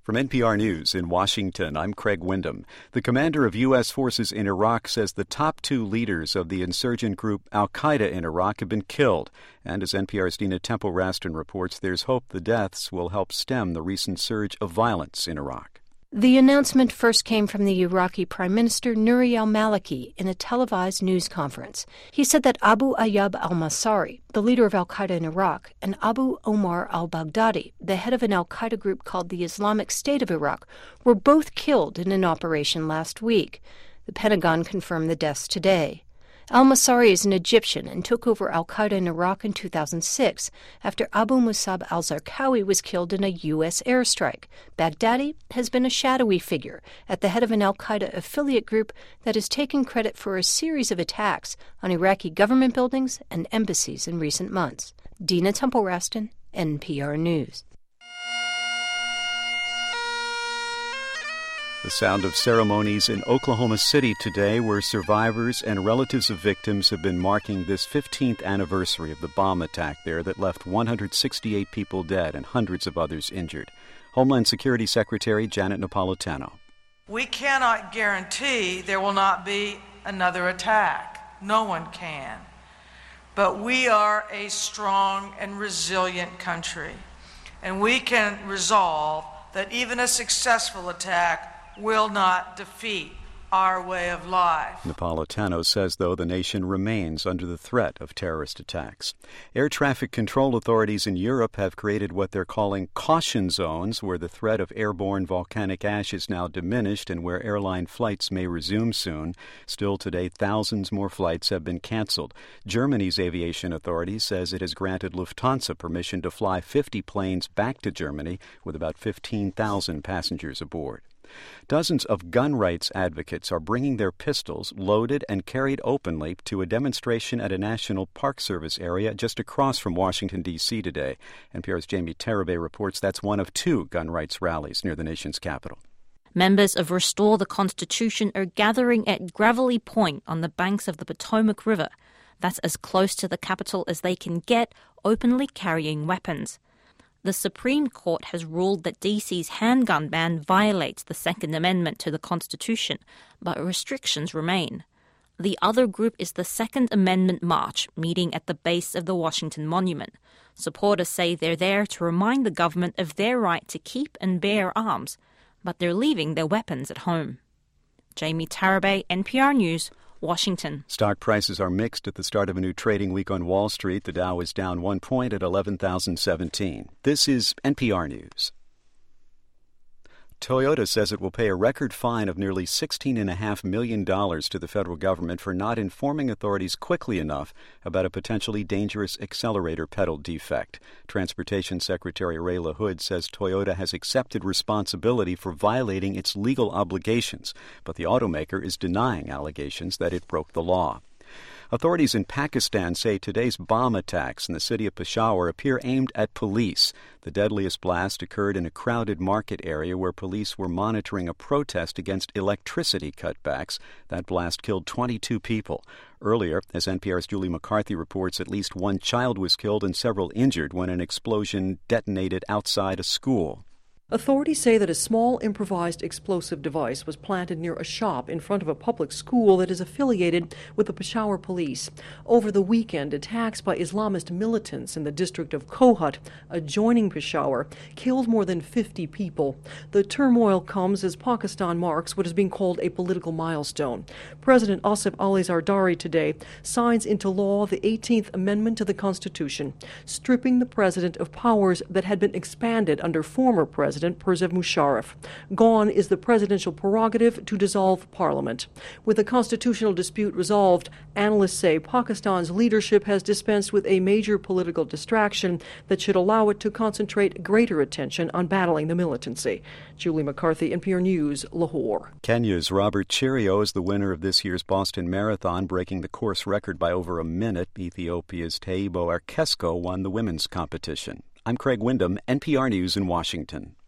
From NPR News in Washington, I'm Craig Windham. The commander of U.S. forces in Iraq says the top two leaders of the insurgent group al-Qaeda in Iraq have been killed. And as NPR's Dina Temple-Raston reports, there's hope the deaths will help stem the recent surge of violence in Iraq. The announcement first came from the Iraqi Prime Minister Nouri al-Maliki in a televised news conference. He said that Abu Ayyub al-Masari, the leader of al-Qaeda in Iraq, and Abu Omar al-Baghdadi, the head of an al-Qaeda group called the Islamic State of Iraq, were both killed in an operation last week. The Pentagon confirmed the deaths today. Al-Masari is an Egyptian and took over al-Qaeda in Iraq in 2006 after Abu Musab al-Zarqawi was killed in a U.S. airstrike. Baghdadi has been a shadowy figure at the head of an al-Qaeda affiliate group that has taken credit for a series of attacks on Iraqi government buildings and embassies in recent months. Dina Temple-Raston, NPR News. The sound of ceremonies in Oklahoma City today, where survivors and relatives of victims have been marking this 15th anniversary of the bomb attack there that left 168 people dead and hundreds of others injured. Homeland Security Secretary Janet Napolitano. We cannot guarantee there will not be another attack. No one can. But we are a strong and resilient country, and we can resolve that even a successful attack will not defeat our way of life. Napolitano says, though, the nation remains under the threat of terrorist attacks. Air traffic control authorities in Europe have created what they're calling caution zones, where the threat of airborne volcanic ash is now diminished and where airline flights may resume soon. Still today, thousands more flights have been canceled. Germany's aviation authority says it has granted Lufthansa permission to fly 50 planes back to Germany with about 15,000 passengers aboard. Dozens of gun rights advocates are bringing their pistols, loaded and carried openly, to a demonstration at a National Park Service area just across from Washington, D.C. today. NPR's Jamie Tarabay reports that's one of two gun rights rallies near the nation's capital. Members of Restore the Constitution are gathering at Gravelly Point on the banks of the Potomac River. That's as close to the Capitol as they can get, openly carrying weapons. The Supreme Court has ruled that D.C.'s handgun ban violates the Second Amendment to the Constitution, but restrictions remain. The other group is the Second Amendment March, meeting at the base of the Washington Monument. Supporters say they're there to remind the government of their right to keep and bear arms, but they're leaving their weapons at home. Jamie Tarabay, NPR News, Washington. Stock prices are mixed at the start of a new trading week on Wall Street. The Dow is down 1 point at 11,017. This is NPR News. Toyota says it will pay a record fine of nearly $16.5 million to the federal government for not informing authorities quickly enough about a potentially dangerous accelerator pedal defect. Transportation Secretary Ray LaHood says Toyota has accepted responsibility for violating its legal obligations, but the automaker is denying allegations that it broke the law. Authorities in Pakistan say today's bomb attacks in the city of Peshawar appear aimed at police. The deadliest blast occurred in a crowded market area where police were monitoring a protest against electricity cutbacks. That blast killed 22 people. Earlier, as NPR's Julie McCarthy reports, at least one child was killed and several injured when an explosion detonated outside a school. Authorities say that a small improvised explosive device was planted near a shop in front of a public school that is affiliated with the Peshawar police. Over the weekend, attacks by Islamist militants in the district of Kohat, adjoining Peshawar, killed more than 50 people. The turmoil comes as Pakistan marks what is being called a political milestone. President Asif Ali Zardari today signs into law the 18th Amendment to the Constitution, stripping the president of powers that had been expanded under former President Pervez Musharraf. Gone is the presidential prerogative to dissolve parliament. With the constitutional dispute resolved, analysts say Pakistan's leadership has dispensed with a major political distraction that should allow it to concentrate greater attention on battling the militancy. Julie McCarthy, NPR News, Lahore. Kenya's Robert Cheruiyot is the winner of this year's Boston Marathon, breaking the course record by over a minute. Ethiopia's Taibo Arkesko won the women's competition. I'm Craig Windham, NPR News in Washington.